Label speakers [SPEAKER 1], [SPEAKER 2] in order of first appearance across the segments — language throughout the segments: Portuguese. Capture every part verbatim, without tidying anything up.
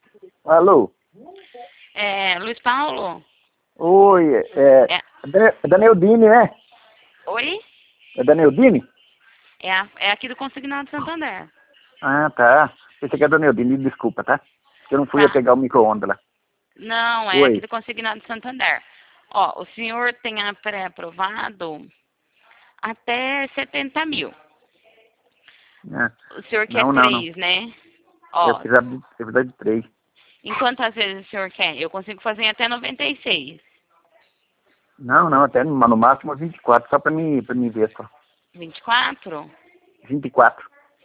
[SPEAKER 1] Alô?
[SPEAKER 2] É, Luiz Paulo?
[SPEAKER 1] Oi, é,
[SPEAKER 2] É,
[SPEAKER 1] é Dane- é Daneldine, né?
[SPEAKER 2] oi?
[SPEAKER 1] É Daneldine?
[SPEAKER 2] É, a- é aqui do Consignado Santander.
[SPEAKER 1] Ah, tá. Pensei que é Daneldine, desculpa, tá? Eu não fui a
[SPEAKER 2] Tá.
[SPEAKER 1] pegar o micro-ondas lá.
[SPEAKER 2] Não, é aqui
[SPEAKER 1] Oi.
[SPEAKER 2] do Consignado Santander. Ó, o senhor tem a pré-aprovado até setenta mil.
[SPEAKER 1] Ah,
[SPEAKER 2] O senhor quer
[SPEAKER 1] não, não, não.
[SPEAKER 2] três, né?
[SPEAKER 1] Eu
[SPEAKER 2] Ó,
[SPEAKER 1] precisava de, eu precisava de três.
[SPEAKER 2] em quantas vezes o senhor quer? Eu consigo fazer em até noventa e seis.
[SPEAKER 1] Não, não, até no, no máximo vinte e quatro, só pra mim, pra mim ver só.
[SPEAKER 2] vinte e quatro?
[SPEAKER 1] vinte e quatro.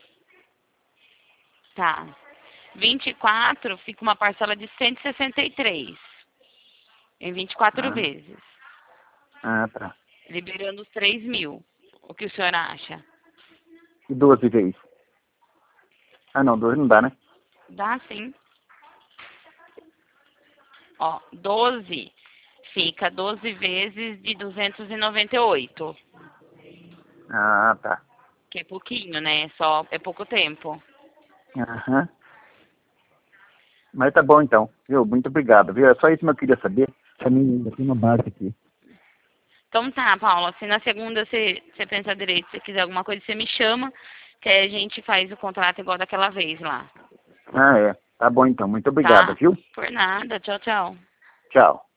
[SPEAKER 2] Tá. vinte e quatro fica uma parcela de cento e sessenta e três. Em vinte e quatro
[SPEAKER 1] Ah,
[SPEAKER 2] vezes.
[SPEAKER 1] ah, tá.
[SPEAKER 2] Liberando os três mil. O que o senhor acha?
[SPEAKER 1] E doze vezes. Ah, não, doze não dá, né?
[SPEAKER 2] Dá sim. Ó, doze fica doze vezes de duzentos e noventa e oito.
[SPEAKER 1] Ah, tá.
[SPEAKER 2] Que é pouquinho, né? Só é pouco tempo.
[SPEAKER 1] Aham. Mas tá bom então, viu? Muito obrigado, viu? É só isso que eu queria saber. Pra mim ainda tem uma base aqui.
[SPEAKER 2] Então tá, Paula. Se na segunda você, você pensa direito, se quiser alguma coisa, você me chama, que aí a gente faz o contrato igual daquela vez lá.
[SPEAKER 1] Ah, é. Tá bom então, muito obrigado,
[SPEAKER 2] Tá?
[SPEAKER 1] viu?
[SPEAKER 2] Por nada. Tchau, tchau.
[SPEAKER 1] Tchau.